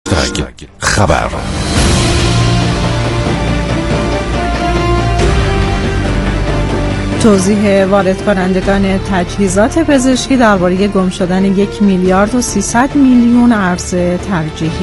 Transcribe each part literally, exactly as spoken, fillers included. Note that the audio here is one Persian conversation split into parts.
هشتگ خبر. توضیح وارد کنندگان تجهیزات پزشکی درباره گم شدن یک میلیارد و سیصد میلیون ارز ترجیحی.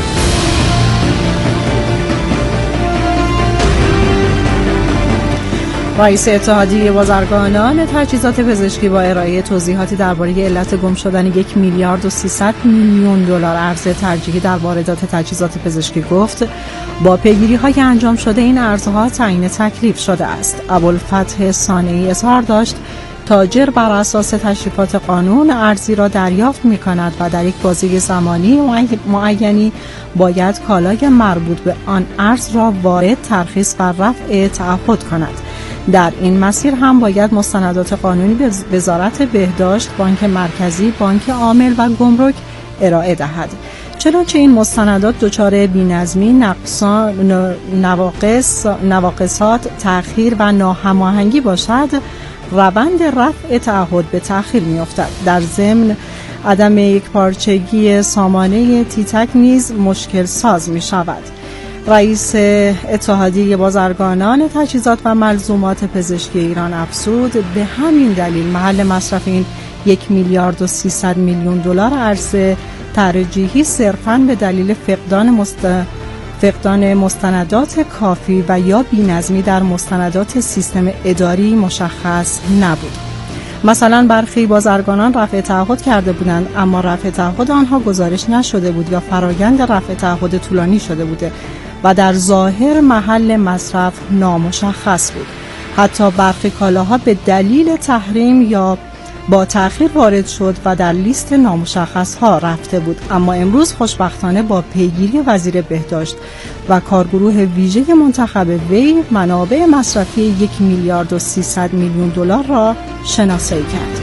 رئیس اتحادیه بازرگانان تجهیزات پزشکی با ارائه توضیحاتی درباره علت گم شدن یک میلیارد و سیصد میلیون دلار ارز ترجیحی در واردات تجهیزات پزشکی گفت با پیگیری‌های انجام شده این ارزها تعیین تکلیف شده است. ابوالفتح صانعی اظهار داشت تاجر بر اساس تشریفات قانون ارزی را دریافت می‌کند و در یک بازه زمانی معینی باید کالای مربوط به آن ارز را وارد، ترخیص و رفع تعهد کند. در این مسیر هم باید مستندات قانونی به وزارت بهداشت، بانک مرکزی، بانک عامل و گمرک ارائه دهد. چنانچه این مستندات دچار بی‌نظمی، نقصان، نواقص، نواقصات، تأخیر و ناهماهنگی باشد، روند رفع تعهد به تأخیر می‌افتد. در ضمن عدم یکپارچگی سامانه تیتک نیز مشکل ساز می‌شود. رئیس اتحادیه بازرگانان تجهیزات و ملزومات پزشکی ایران افزود به همین دلیل محل مصرف این یک میلیارد و سیصد میلیون دلار ارز ترجیحی صرفاً به دلیل فقدان مست... فقدان مستندات کافی و یا بی‌نظمی در مستندات سیستم اداری مشخص نبود. مثلا برخی بازرگانان رفع تعهد کرده بودند اما رفع تعهد آنها گزارش نشده بود یا فرایند رفع تعهد طولانی شده بوده و در ظاهر محل مصرف نامشخص بود. حتی برخی کالاها به دلیل تحریم یا با تأخیر وارد شد و در لیست نامشخص ها رفته بود. اما امروز خوشبختانه با پیگیری وزیر بهداشت و کارگروه ویژه منتخب وی منابع مصرفی یک میلیارد و سیصد میلیون دلار را شناسایی کرد.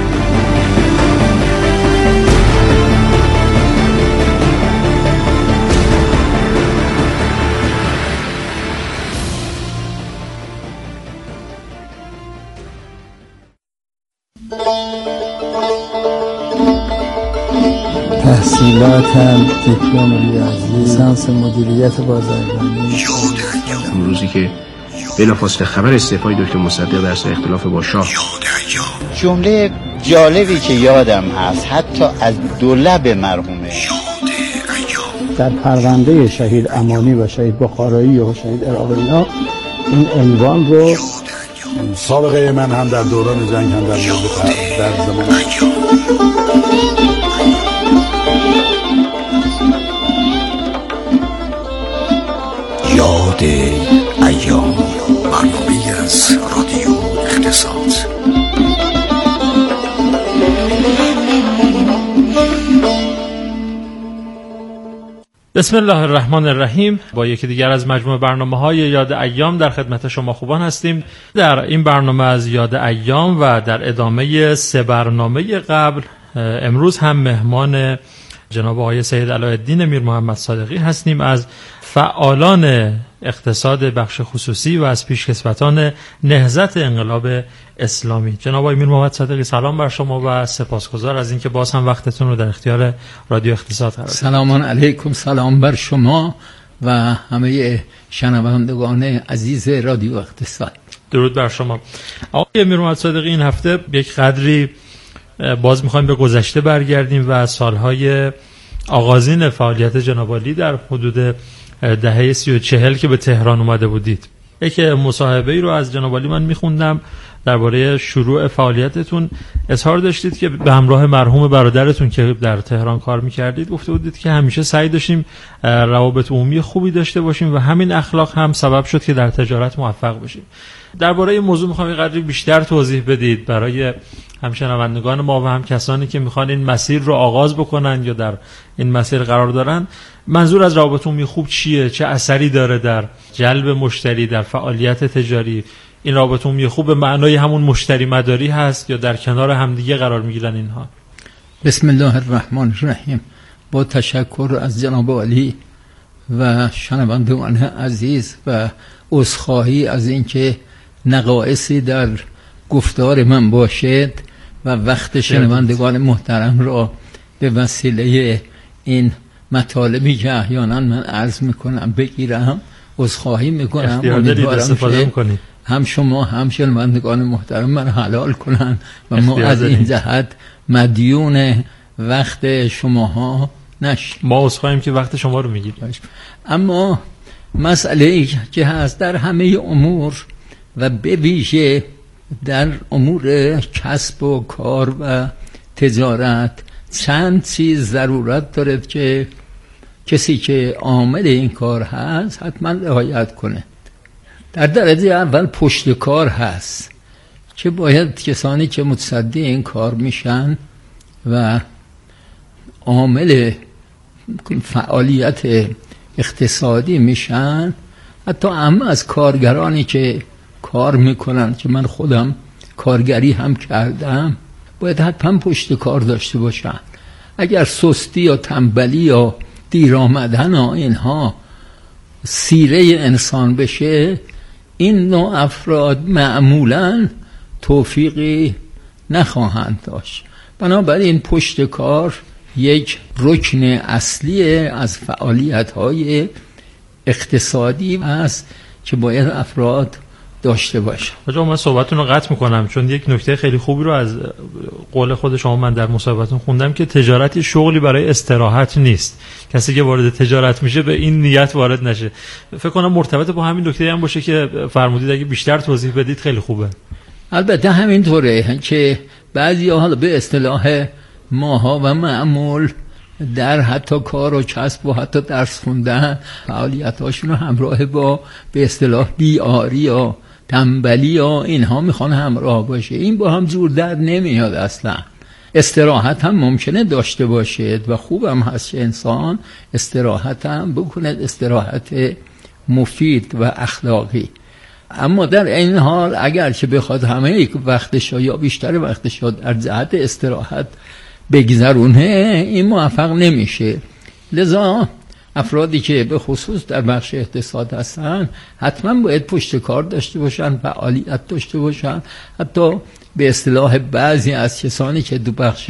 تحصیلاتم دیپلم ریاضی، لیسانس مدیریت بازرگانی. اون روزی که بلافاصله خبر استعفای دکتر مصدق در سر اختلاف با شاه. جمله جالبی که یادم هست حتی از دو لب مرحومه، در پرونده شهید امانی و شهید بخارایی و شهید عراق‌الله این عنوان رو سابقه من هم در دوران جنگ هم در مورد در زمان یاد ایام، برنامه‌ای از رادیو اقتصاد. بسم الله الرحمن الرحیم. با یکی دیگر از مجموعه برنامه‌های یاد ایام در خدمت شما خوبان هستیم. در این برنامه از یاد ایام و در ادامه سه برنامه قبل امروز هم مهمان جناب آقای سید علاءالدین میر محمد صادقی هستیم از فعالان اقتصاد بخش خصوصی و از پیشکسوتان نهضت انقلاب اسلامی. جناب آقای میر محمد صادقی سلام بر شما و سپاسگزار از اینکه باز هم وقتتون رو در اختیار رادیو اقتصاد قرار دادید. سلام علیکم، سلام بر شما و همه شنوندگان عزیز رادیو اقتصاد. درود بر شما. آقای میر محمد صادقی، این هفته یک قدری باز میخوایم به گذشته برگردیم و سالهای آغازین فعالیت جناب عالی در حدود دهه سی و چهل که به تهران اومده بودید. یک مصاحبه‌ای رو از جناب عالی من میخوندم درباره شروع فعالیتتون. اظهار داشتید که به همراه مرحوم برادرتون که در تهران کار میکردید گفته بودید که همیشه سعی داشتیم روابط عمومی خوبی داشته باشیم و همین اخلاق هم سبب شد که در تجارت موفق بشیم. درباره این موضوع میخوام یه قدری بیشتر توضیح بدید برای هم شنوندگان ما و هم کسانی که میخوان این مسیر رو آغاز بکنن یا در این مسیر قرار دارن. منظور از روابط عمومی خوب چیه؟ چه اثری داره در جلب مشتری، در فعالیت تجاری؟ این روابط عمومی خوب به معنای همون مشتری مداری هست یا در کنار همدیگه قرار میگیرن اینها؟ بسم الله الرحمن الرحیم. با تشکر از جناب عالی و شنوندگان عزیز و عذرخواهی از اینکه نقایصی در گفتار من باشد و وقت شنوندگان محترم را به وسیله این مطالبی که احیانا من عرض میکنم بگیرم، عذرخواهی میکنم، اختیار دارید استفاده میکنید، هم شما هم شنوندگان محترم من حلال کنن و ما از این جهت مدیون وقت شماها نشیم. ما عذرخواهیم که وقت شما رو میگیریم. اما مسئله که هست در همه امور و به ویژه در امور کسب و کار و تجارت چند چیز ضرورت دارد که کسی که عامل این کار هست حتما رعایت کنه. در درجه اول پشت کار هست که باید کسانی که متصدی این کار میشن و عامل فعالیت اقتصادی میشن، حتی اما از کارگرانی که کار میکنن که من خودم کارگری هم کردم، باید حتما پشت کار داشته باشن. اگر سستی یا تنبلی یا دیر آمدن ها اینها سیره انسان بشه، این نوع افراد معمولا توفیقی نخواهند داشت. بنابراین پشت کار یک رکن اصلی از فعالیت‌های اقتصادی است که باید افراد داشته باشه. آقا من صحبتتون رو قطع میکنم چون یک نکته خیلی خوبی رو از قول خود شما من در مصاحبتون خوندم که تجارتی شغلی برای استراحت نیست. کسی که وارد تجارت میشه به این نیت وارد نشه. فکر کنم مرتبط با همین نکته هم باشه که فرمودید اگه بیشتر توضیح بدید خیلی خوبه. البته همینطوره که بعضیا حالا به اصطلاح ماها و معمول در حتی کار و کسب و حتی درس خوندن فعالیتاشون رو همراه با به اصطلاح بیاری یا تنبلی یا اینها میخوان همراه باشه. این با هم جور در نمیاد اصلا. استراحت هم ممکنه داشته باشد و خوب هم هست که انسان استراحت هم بکند، استراحت مفید و اخلاقی. اما در این حال اگر که بخواد همه وقتش یا بیشتر وقتش در جهت استراحت بگذرونه، این موفق نمیشه. لذا افرادی که به خصوص در بخش اقتصاد هستن حتما باید پشت کار داشته باشن، فعالیت داشته باشن. حتی به اصطلاح بعضی از کسانی که دو بخش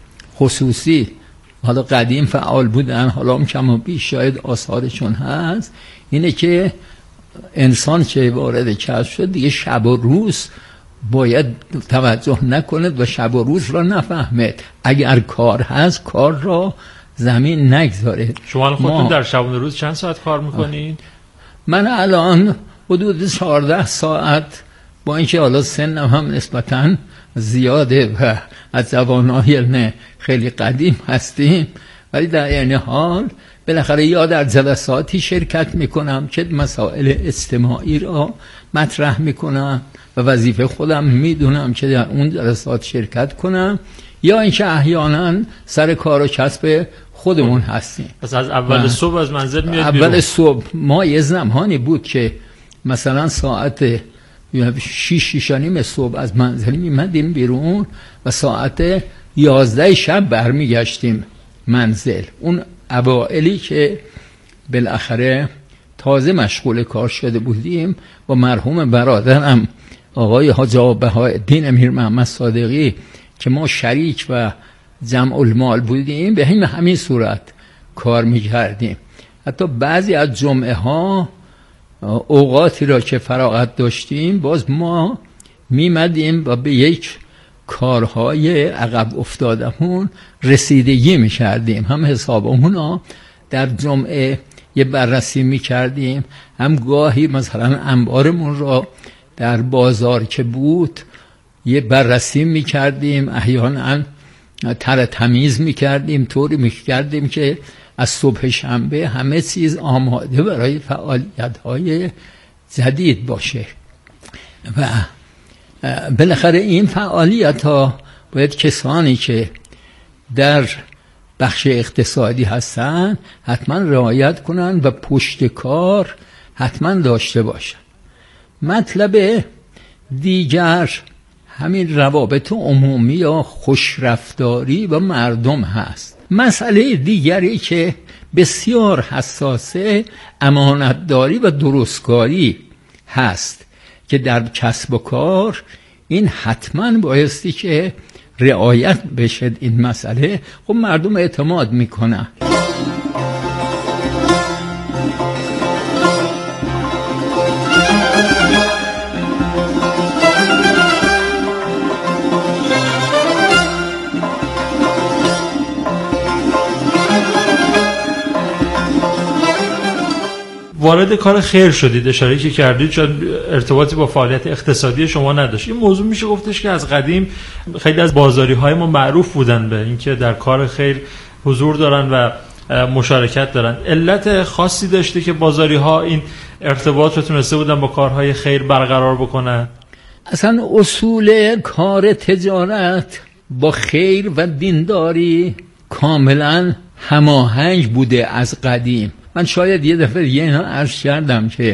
خصوصی حالا قدیم فعال بودن، حالا هم کم و بیش شاید آثارشون هست، اینه که انسان که وارد کسب شد دیگه شب و روز باید توجه نکند و شب و روز را نفهمد. اگر کار هست کار را زمین نگذاره. شما خودتون در شب و روز چند ساعت کار میکنید؟ من الان حدود چهارده ساعت، با اینکه حالا سنم هم نسبتاً زیاده و از جوانای خیلی قدیم هستیم، ولی در این حال بالاخره یا در جلساتی شرکت میکنم که مسائل اجتماعی را مطرح میکنم و وظیفه خودم میدونم که در اون جلسات شرکت کنم، یا اینکه احیانا سر کار و کسب خودمون هستیم. پس از اول صبح از منزل میاد اول بیرون؟ صبح ما یه زمانی بود که مثلا ساعت شیش شیش و نیم صبح از منزل میمدیم بیرون و ساعت یازده شب برمیگشتیم منزل. اون اوائلی که بالاخره تازه مشغول کار شده بودیم و مرحوم برادرم آقای حاج بهاءالدین امیر محمد صادقی که ما شریک و جمع المال بودیم، به همین همین صورت کار میکردیم. حتی بعضی از جمعه ها اوقاتی را که فراغت داشتیم باز ما میمدیم و به یک کارهای عقب افتادمون رسیدگی میکردیم. هم حسابمون را در جمعه یه بررسی میکردیم، هم گاهی مثلا انبارمون را در بازار که بود یه بررسی میکردیم، احیانا تر تمیز میکردیم، طوری میکردیم که از صبح شنبه همه چیز آماده برای فعالیت‌های جدید باشه. و بالاخره این فعالیت‌ها باید کسانی که در بخش اقتصادی هستن حتما رعایت کنن و پشت کار حتما داشته باشن. مطلب دیگر همین روابط عمومی یا خوشرفتاری و مردم هست. مسئله دیگری که بسیار حساسه امانتداری و درستکاری هست که در کسب و کار این حتما بایستی که رعایت بشه این مسئله. خب مردم اعتماد میکنن. وارد کار خیر شدید، اشاره که کردید چون ارتباطی با فعالیت اقتصادی شما نداشت. این موضوع میشه گفتش که از قدیم خیلی از بازاری‌های ما معروف بودن به اینکه در کار خیر حضور دارن و مشارکت دارن. علت خاصی داشته که بازاری‌ها این ارتباط رو تونسته بودن با کارهای خیر برقرار بکنن؟ اصلا اصول کار تجارت با خیر و دینداری کاملا هماهنگ بوده از قدیم. من شاید یه دفعه دیگه اینا عرض کردم که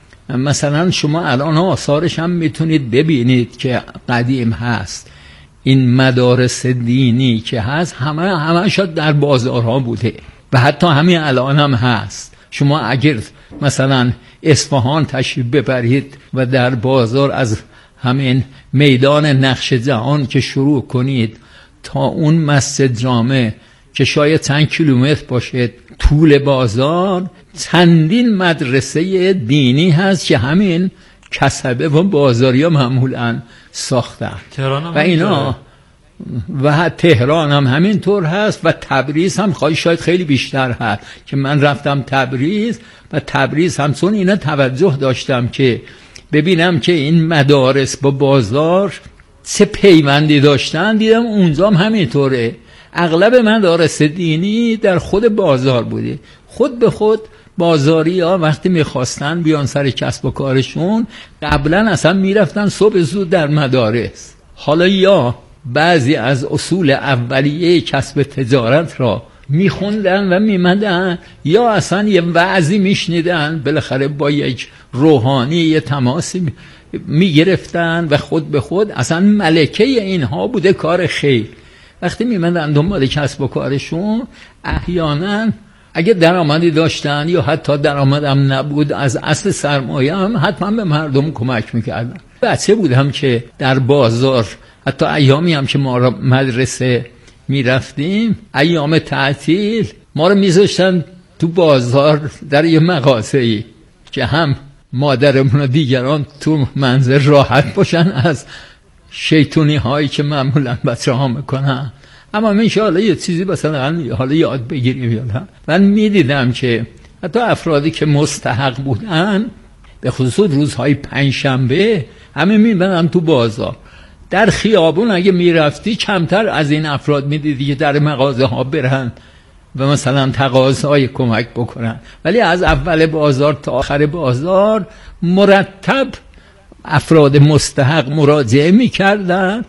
مثلا شما الان آثارش هم میتونید ببینید که قدیم هست. این مدارس دینی که هست همه همه شاید در بازارها بوده و حتی همین الان هم هست. شما اگر مثلا اصفهان تشریف ببرید و در بازار از همین میدان نقش جهان که شروع کنید تا اون مسجد جامع که شاید چند کیلومتر باشه طول بازار، چندین مدرسه دینی هست که همین کسبه و بازاری ها معمولا ساختن و اینا و تهران هم همینطور هست و تبریز هم خواهی شاید خیلی بیشتر هست که من رفتم تبریز و تبریز هم چون اینا توجه داشتم که ببینم که این مدارس با بازار چه پیوندی داشتن، دیدم اونجا هم همینطوره. اغلب مدارس دینی در خود بازار بوده. خود به خود بازاری ها وقتی میخواستن بیان سر کسب و کارشون قبلا اصلا میرفتن صبح زود در مدارس. حالا یا بعضی از اصول اولیه کسب تجارت را میخوندن و میمدن یا اصلا یه وعظی میشنیدن، بالاخره با یک روحانی یه تماسی میگرفتن و خود به خود اصلا ملکه اینها بوده کار خیر. وقتی میمدن دنبال کسب و کارشون احیانا اگه درآمدی داشتن یا حتی درآمد هم نبود از اصل سرمایه هم حتما به مردم کمک میکردن. بچه بودم که در بازار حتی ایامی هم که ما را مدرسه میرفتیم ایام تعطیل ما رو میذاشتن تو بازار در یه مغازه‌ای که هم مادرمون و دیگران تو منزل راحت باشن از شیطونی هایی که معمولا بچه ها میکنن. اما من حالا یه چیزی مثلا حالا یاد بگیریم یالا. من میدیدم که حتی افرادی که مستحق بودن به خصوص روزهای پنجشنبه همه میبنن تو بازار. در خیابون اگه میرفتی کمتر از این افراد میدیدی که در مغازه ها برن و مثلا تقاضای کمک بکنن، ولی از اول بازار تا آخر بازار مرتب افراد مستحق مراجعه میکردن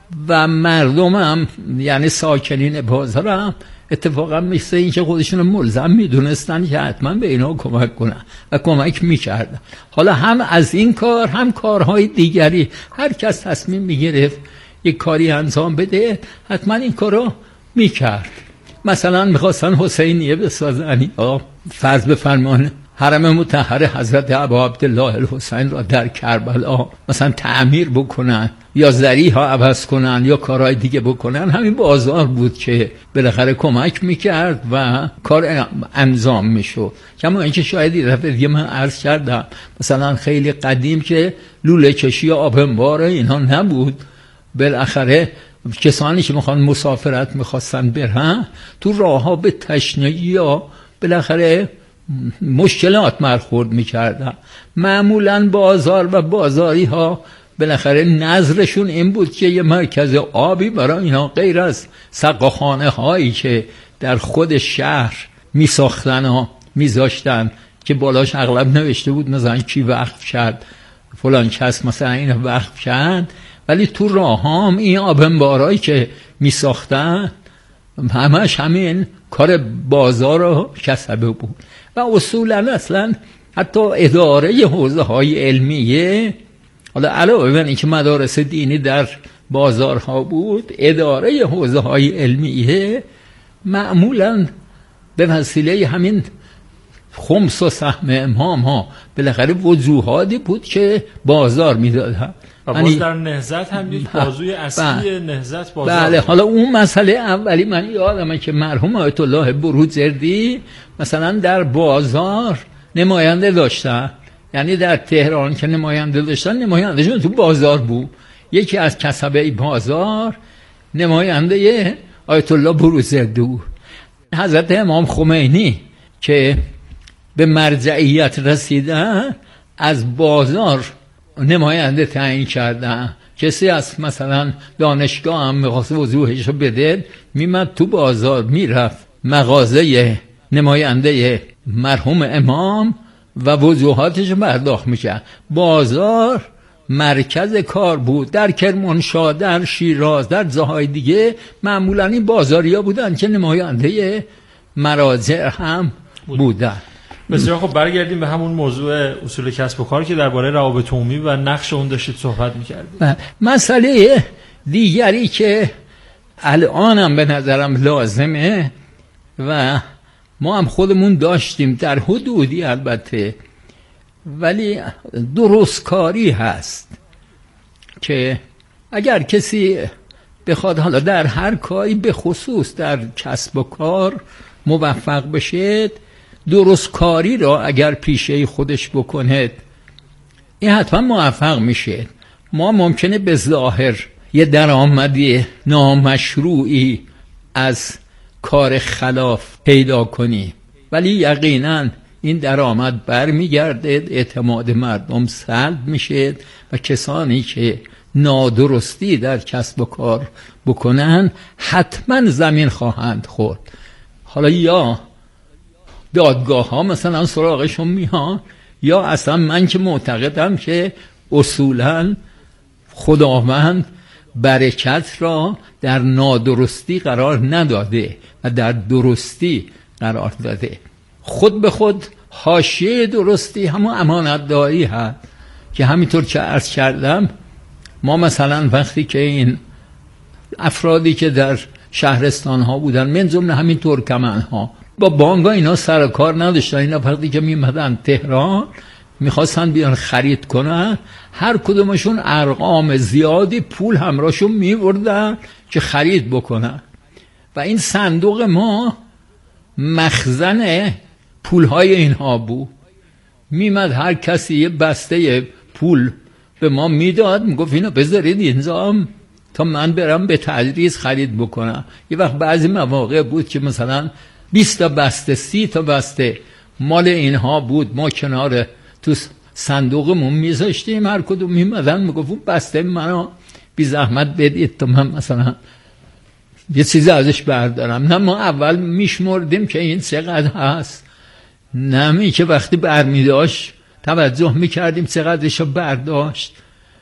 و مردم هم یعنی ساکنین بازار هم اتفاقا مثل این که خودشون ملزم میدونستن که حتما به اینا کمک کنن و کمک میکردن. حالا هم از این کار هم کارهای دیگری هر کس تصمیم میگرفت یک کاری انجام بده حتما این کارو میکرد. مثلا میخواستن حسینیه بسازن یا فرض بفرمان حرم مطهر حضرت ابا عبدالله الحسین را در کربلا مثلا تعمیر بکنن یا ذریح ها عوض کنن یا کارهای دیگه بکنن، همین بازار بود که بالاخره کمک میکرد و کار انجام میشد. کما اینکه شاید یه دفعه دیگه من عرض کردم مثلا خیلی قدیم که لوله کشی آب انبار اینا نبود، بالاخره کسانی که میخوان مسافرت میخواستن برن تو راه ها به تشنگی یا بالاخره مشکلات برخورد میکردن. معمولا بازار و بازاری ها بالاخره نظرشون این بود که یه مرکز آبی برای اینا غیر از سقاخانه هایی که در خود شهر میساختن و میذاشتن که بالاش اغلب نوشته بود مثلا کی وقف کرد فلان کس مثلا این وقف کرد، ولی تو راه هم این آب انبارایی که میساختن همش همین کار بازار و کسبه بود. و اصولا اصلا حتی اداره حوزه های علمیه، حالا علاوه بر اینکه مدارس دینی در بازارها بود، اداره حوزه های علمیه معمولا به وسیله همین خمس و سهم امام ها بالاخره وجوهاتی بود که بازار میدادن. و باز در نهضت هم یک بازوی اصلی نهضت بازار. بله. حالا اون مسئله اولی من یادمه که مرحوم آیت الله بروجردی مثلا در بازار نماینده داشتن، یعنی در تهران که نماینده داشتن نمایندهشون تو بازار بود. یکی از کسبه بازار نماینده آیت الله بروجردی بود. حضرت امام خمینی که به مرجعیت رسیدن از بازار نماینده تعیین کردن. کسی از مثلا دانشگاه هم میخواست وضوحش بده، میمد تو بازار میرفت مغازه نماینده مرحوم امام و وضوحاتش پرداخت میکرد. بازار مرکز کار بود. در کرمانشاه، در شیراز، در جاهای دیگه معمولا این بازاریا بودن که نماینده مراجع هم بودن. بسیار خب، برگردیم به همون موضوع اصول کسب و کار که درباره روابط عمومی و نقش اون داشتید صحبت می‌کردید. مسئله دیگری که الانم به نظرم لازمه و ما هم خودمون داشتیم در حدودی البته، ولی درستکاری هست که اگر کسی بخواد حالا در هر کاری به خصوص در کسب و کار موفق بشه، درستکاری را اگر پیشه خودش بکنه این حتما موفق میشه. ما ممکنه به ظاهر یه درآمدی نامشروعی از کار خلاف پیدا کنی، ولی یقینا این درآمد برمیگرده، اعتماد مردم سلب میشه و کسانی که نادرستی در کسب و کار بکنن حتما زمین خواهند خورد. حالا یا دادگاه ها مثلا سراغشون میان، یا اصلا من که معتقدم که اصولا خداوند برکت را در نادرستی قرار نداده و در درستی قرار داده. خود به خود حاشیه درستی همون امانتداری هست که همینطور که عرض کردم، ما مثلا وقتی که این افرادی که در شهرستان ها بودن، من جمله همین ترکمن ها، با بانگا اینا سر کار نداشتن. اینا وقتی که میمدن تهران میخواستن بیان خرید کنن، هر کدومشون ارقام زیادی پول همراهشون میبردن که خرید بکنن و این صندوق ما مخزن پولهای اینها بود. میمد هر کسی یه بسته پول به ما میداد، میگفت اینو بذارید اینجا تا من برم به تدریس خرید بکنم. یه وقت بعضی مواقع بود که مثلا بیست تا بسته، سی تا بسته مال اینها بود، ما کنار تو صندوقمون میذاشتیم، هر کدوم میمدن میگفت بسته منو بی زحمت بدید تا من مثلا یه چیزی ازش بردارم. نه ما اول میشمردیم که این چقدر هست، نه می که وقتی برمیداشت توجه میکردیم چقدرشو برداشت.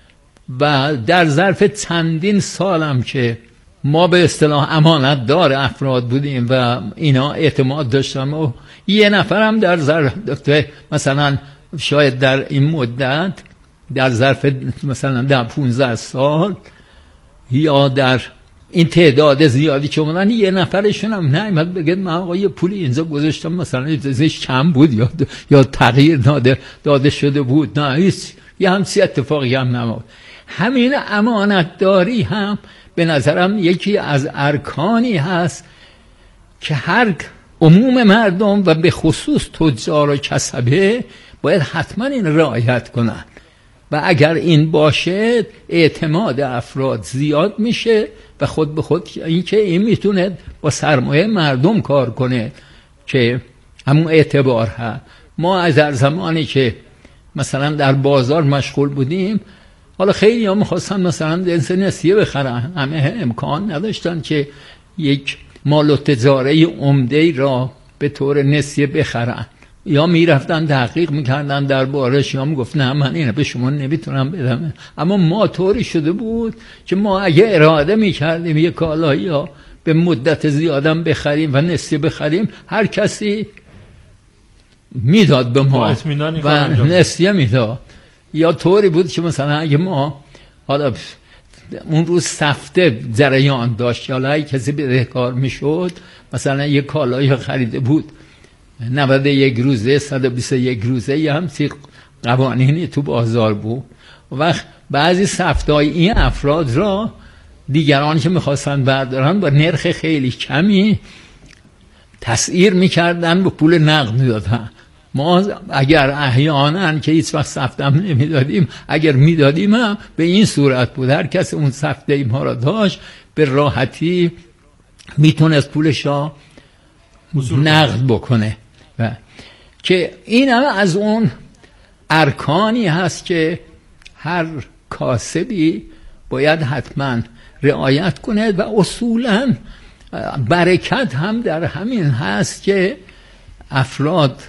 و در ظرف چندین سالم که ما به اصطلاح امانت دار افراد بودیم و اینا اعتماد داشتم و یه نفرم در ظرف مثلا شاید در این مدت در ظرف مثلا در پونزده سال یا در این تعداد زیادی که اومدن، یه نفرشون هم نمیاد بگه من آقا یه پولی اینجا گذاشتم مثلا ازش کم بود یا یا تغییر داده داده شده بود، نه هیچ یه همچین اتفاقی هم نمود. همین امانتداری هم به نظرم یکی از ارکانی هست که هر عموم مردم و به خصوص تجار و کسبه باید حتما این رعایت کنن و اگر این باشه اعتماد افراد زیاد میشه و خود به خود این که این میتونه با سرمایه مردم کار کنه که همون اعتبار هست. ما از در زمانی که مثلا در بازار مشغول بودیم، حالا خیلی ها میخواستن مثلا جنس نسیه بخرن، همه امکان نداشتن که یک مال و تجاره عمده را به طور نسیه بخرن، یا میرفتن تحقیق میکردن در بارش، یا میگفت نه من اینه به شما نمیتونم بدم. اما ما طوری شده بود که ما اگه اراده میکردیم یک کالایی یا به مدت زیادم بخریم و نسیه بخریم، هر کسی میداد به ما و نسیه میداد. یا طوری بود که مثلا اگه ما حالا اون روز سفته جریان داشت، حالا اگه کسی بدهکار میشد، مثلا یک کالایی خریده بود نود و یک روزه، صد و بیست و یک روزه، یه همچین قوانینی تو بازار بود. و بعضی سفتای این افراد را دیگران که میخواستن بردارن با نرخ خیلی کمی تسعیر میکردن، به پول نقد میدادن. ما اگر احیانا که هیچ وقت سفتم نمیدادیم، اگر میدادیم هم به این صورت بود، هر کس اون سفته ای ما را داشت به راحتی میتونست پولش را نقد بکنه. و که این هم از اون ارکانی هست که هر کاسبی باید حتما رعایت کنه و اصولا برکت هم در همین هست که افراد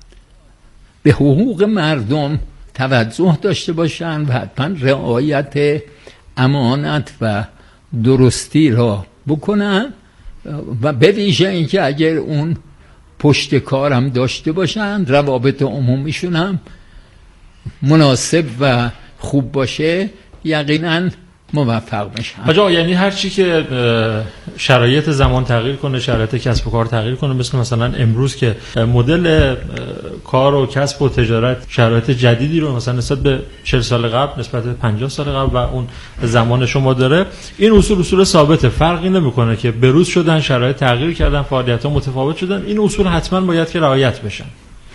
به حقوق مردم توجه داشته باشن و حتما رعایت امانت و درستی را بکنن و به ویژه اینکه اگر اون پشت کار هم داشته باشن، روابط عمومیشون هم مناسب و خوب باشه، یقینا موفق میشن. آقا یعنی هر چی که شرایط زمان تغییر کنه، شرایط کسب و کار تغییر کنه، مثل مثلا امروز که مدل کار و کسب و تجارت شرایط جدیدی رو مثلا نسبت به چهل سال قبل، نسبت به پنجاه سال قبل و اون زمان شما داره، این اصول اصول ثابته، فرقی نمیکنه که بروز شدن، شرایط تغییر کردن، فعالیت‌ها متفاوت شدن، این اصول حتما باید که رعایت بشن.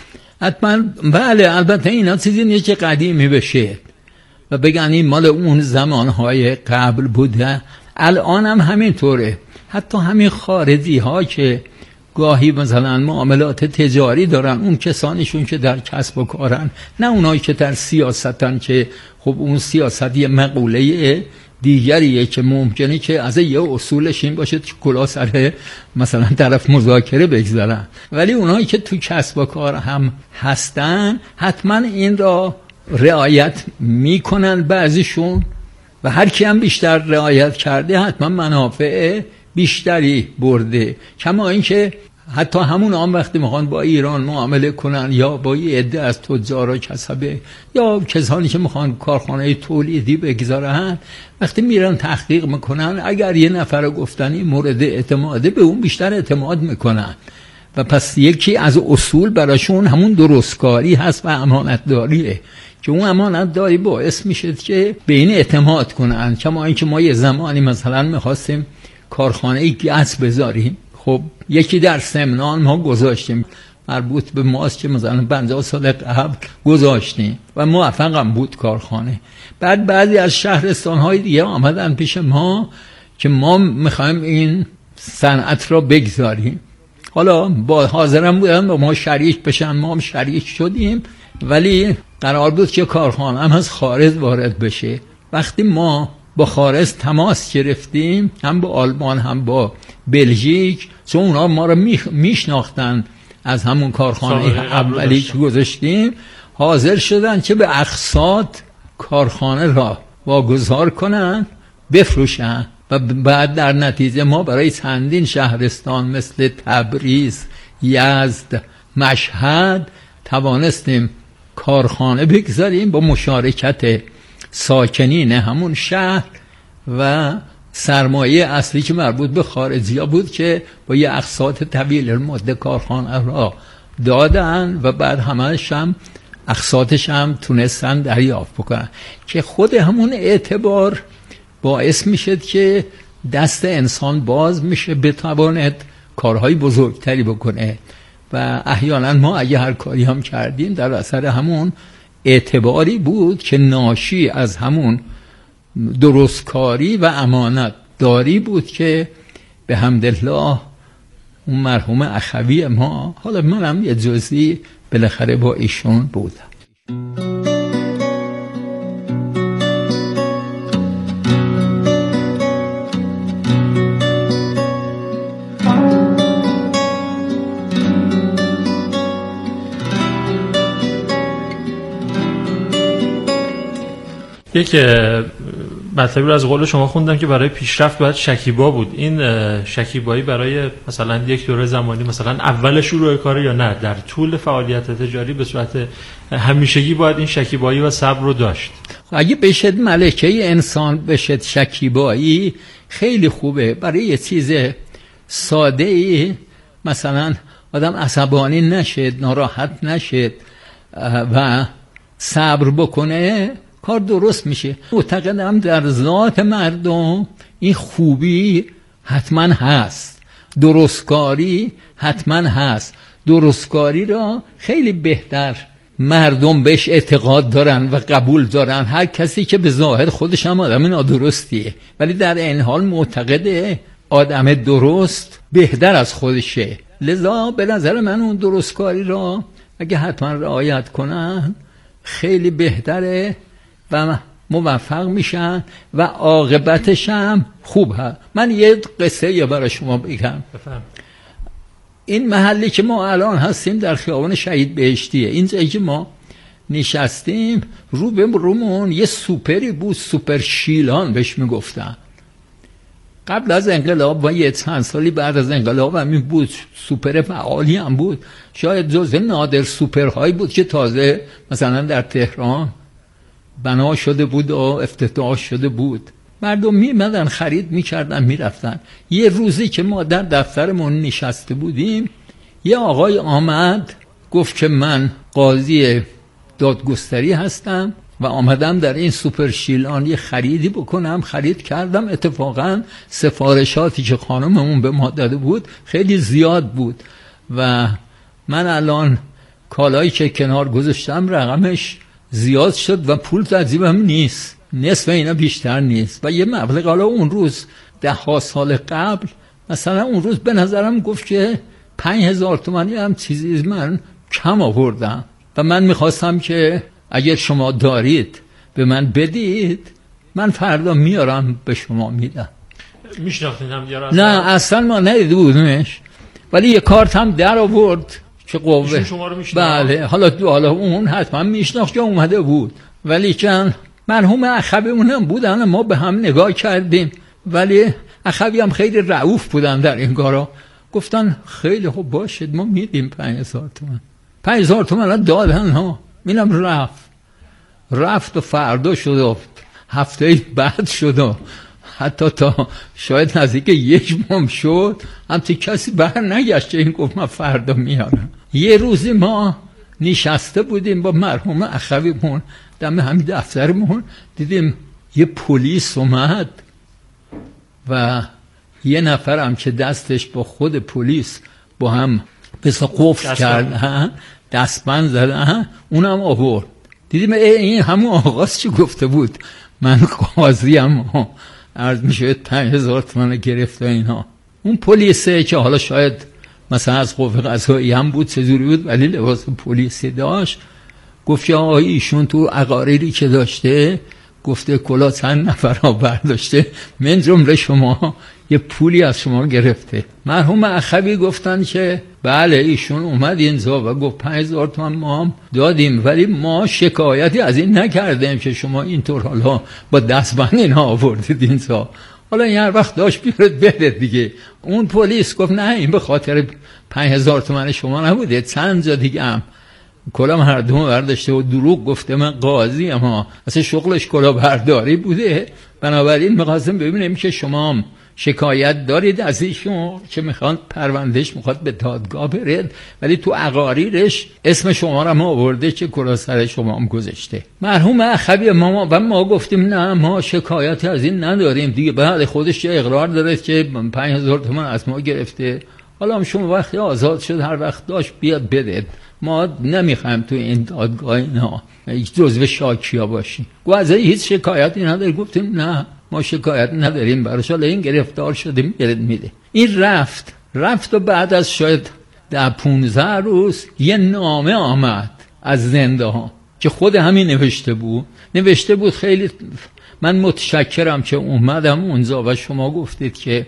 حتما بله. البته اینا چیزی نیست که قدیمی بشه و بگن این مال اون زمانهای قبل بوده، الان هم همینطوره. حتی همین خارجی ها که گاهی مثلا معاملات تجاری دارن، اون کسانشون که در کسب و کارن، نه اونایی که در سیاستن، که خب اون سیاست یه مقوله دیگریه که ممکنه که از یه اصولش این باشه که کلا سر مثلا طرف مذاکره بگذارن، ولی اونایی که تو کسب و کار هم هستن حتما این را رعایت میکنن بعضیشون، و هر کی هم بیشتر رعایت کرده حتما منافع بیشتری برده. کما اینکه حتی همون آن وقتی میخوان با ایران معامله کنن یا با یه عده از تجار و کسبه یا کسانی که میخوان کارخانه تولیدی بگذارن، وقتی میرن تحقیق میکنن، اگر یه نفر گفتنی مورد اعتماده، به اون بیشتر اعتماد میکنن. و پس یکی از اصول براشون همون درستکاری هست و امانتداریه، که اون امانتداری باعث میشه که به این اعتماد کنن. کما اینکه ما یه زمانی مثلا میخواستیم کارخانه گاز بذاریم، خب یکی در سمنان ما گذاشتیم، مربوط به ماست، که مثلا پنجاه سال قبل گذاشتیم و موفقم بود کارخانه. بعد بعضی از شهرستان‌های دیگه آمدن پیش ما که ما میخوایم این صنعت را بگذاریم. حالا با حاضرم بودن با ما شریک بشن، ما هم شریک شدیم، ولی قرار بود که کارخانه هم از خارج وارد بشه. وقتی ما با خارج تماس گرفتیم، هم با آلمان هم با بلژیک، چون اونا ما رو میشناختن از همون کارخانه اولی که گذاشتیم، حاضر شدن که به اقساط کارخانه را واگذار کنن، بفروشن. و بعد در نتیجه ما برای چندین شهرستان مثل تبریز، یزد، مشهد توانستیم کارخانه بگذاریم با مشارکت ساکنین همون شهر و سرمایه اصلی که مربوط به خارجی ها بود که با یه اقساط طویل المدت کارخانه را دادن و بعد همه‌ش هم اقساطش هم تونستن دریافت بکنن، که خود همون اعتبار باعث میشه که دست انسان باز میشه بتواند کارهای بزرگتری بکنه. و احیانا ما اگه هر کاری هم کردیم در اثر همون اعتباری بود که ناشی از همون درستکاری و امانت داری بود که به حمدالله اون مرحوم اخوی ما، حالا منم یه جزئی بالاخره با ایشون بودم. یک مطلبی رو از قول شما خوندم که برای پیشرفت باید شکیبا بود. این شکیبایی برای مثلا یک دوره زمانی، مثلا اول شروع کار یا نه در طول فعالیت تجاری، به صورت همیشگی باید این شکیبایی و صبر رو داشت؟ اگه بشد ملکه انسان بشد شکیبایی خیلی خوبه. برای یه چیز ساده ای مثلا آدم عصبانی نشد، ناراحت نشد و صبر بکنه، کار درست میشه. معتقدم در ذات مردم این خوبی حتما هست، درستکاری حتما هست. درستکاری را خیلی بهتر مردم بهش اعتقاد دارن و قبول دارن، هر کسی که به ظاهر خودش هم آدم نادرستیه ولی در این حال معتقد آدم درست بهتر از خودشه. لذا به نظر من اون درستکاری را اگه حتما رعایت کنن خیلی بهتره و موفق میشن و عاقبتش هم خوب هست. من یه قصه یا برای شما بگم. بفهم. این محلی که ما الان هستیم در خیابان شهید بهشتیه. اینجایی که ما نشستیم رو به رومون یه سوپری بود، سوپر شیلان بهش میگفتن. قبل از انقلاب و یه چند سالی بعد از انقلاب همین بود، سوپر فعالی هم بود، شاید جزو نادر سوپرهایی بود که تازه مثلا در تهران بنا شده بود و افتتاح شده بود. مردم میمدن خرید میکردن میرفتن. یه روزی که ما در دفترمون نشسته بودیم یه آقای آمد گفت که من قاضی دادگستری هستم و آمدم در این سوپر شیلان یه خریدی بکنم. خرید کردم، اتفاقا سفارشاتی که خانممون به ما داده بود خیلی زیاد بود و من الان کالایی که کنار گذاشتم رقمش زیاد شد و پول در جیبم نیست، نصف اینا بیشتر نیست و یه مبلغ حالا اون روز ده ها سال قبل مثلا اون روز به نظرم گفت که پنج هزار تومانی هم چیزی من کم آوردم و من میخواستم که اگر شما دارید به من بدید، من فردا میارم به شما میدم. میشناختین هم یارو؟ نه اصلا ما ندیده بودمش، ولی یه کارت هم در آورد که قوه. شما رو میشناخت؟ بله. حالا حالا اون حتما میشناخت که اومده بود، ولی چون مرحوم اخویمون هم بودن ما به هم نگاه کردیم، ولی اخوی هم خیلی رعوف بودن در این کارا. گفتن خیلی خوب باشید ما میدیم پنج هزار تومن. پنج هزار تومن دادن ها. اینم رفت رفت و فردا شد و هفته بعد شد و حتی تا شاید نزدیک یک ماه شد همتی کسی بر نگشت. این گفت من فردا میارم. یه روزی ما نشسته بودیم با مرحوم اخویمون دم همین دفترمون، دیدیم یه پلیس اومد و یه نفرم که دستش با خود پلیس با هم بسا قفل کرد، دستبند زدن، اونم آورد. دیدیم این همون آغاز چی گفته بود من قاضیم عرض میشه پنج هزار تومن گرفت و اینها. اون پلیسه که حالا شاید مثلا از قوه قضایی هم بود چجوری بود ولی لباس پلیسی داشت، گفت که آقای ایشون تو عقاریری که داشته گفته کلا چند نفر ها برداشته من جمله شما یه پولی از شما گرفته. مرحوم اخوی گفتن که بله ایشون اومد اینجا و گفت پنج هزار تومن ما هم دادیم ولی ما شکایتی از این نکردیم که شما اینطور حالا با دستبند اینها آوردید اینجا، حالا این هر وقت داشت بیارد بده دیگه. اون پلیس گفت نه این به خاطر پنج هزار تومن شما نبوده، چند جا دیگه هم کلا مردم برداشته و دروغ گفته من قاضی اما اصلا شغلش کلا برداری بوده. بنابراین می‌خواستم ببینیم که شما هم شکایت دارید از ایشون که میخواد پروندهش میخواد به دادگاه برد ولی تو عقاریرش اسم شما رو ما آورده که کلا سر شما هم گذاشته. مرحوم اخوی ما و ما گفتیم نه ما شکایتی از این نداریم دیگه. بعد خودش یه اقرار داره که پنج هزار تومان از ما گرفته، حالا هم شما وقتی آزاد شد هر وقت داشت بیاد بده، ما نمیخوایم تو این دادگاه اینا جزو شاکیا باشیم. گویا هیچ شکایتی نداری. گفتیم نه ما شکایت نداریم براش، حالا این گرفتار شدیم برد میده. این رفت رفت و بعد از شاید ده پونزده روز یه نامه آمد از زنده ها که خود همین نوشته بود نوشته بود خیلی من متشکرم که اومدم اونجا و شما گفتید که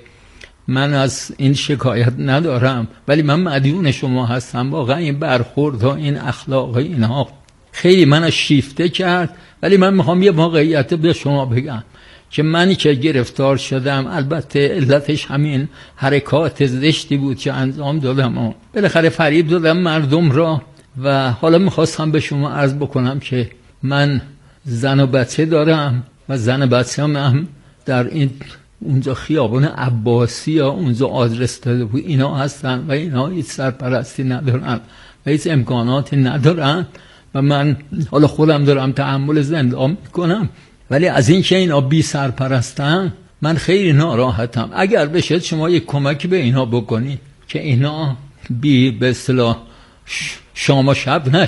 من از این شکایت ندارم ولی من مدیون شما هستم. واقعا این برخورد ها این اخلاق اینها خیلی من شیفته کرد، ولی من میخوام یه واقعیت به شما بگم که منی که گرفتار شدم البته علتش همین حرکات زشتی بود که انجام دادم و بالاخره فریب دادم مردم را. و حالا میخواستم به شما عرض بکنم که من زن و بچه دارم و زن بچه هم در این اونجا خیابان عباسی یا اونجا آدرس داده بود اینا هستن و اینا هیچ سرپرستی ندارن و هیچ امکاناتی ندارن و من حالا خودم دارم تحمل زندان میکنم، ولی از این که اینا بی سرپرستن من خیلی ناراحتم. اگر بشه شما یک کمکی به اینا بکنید که اینا بی به اصطلاح شام و شب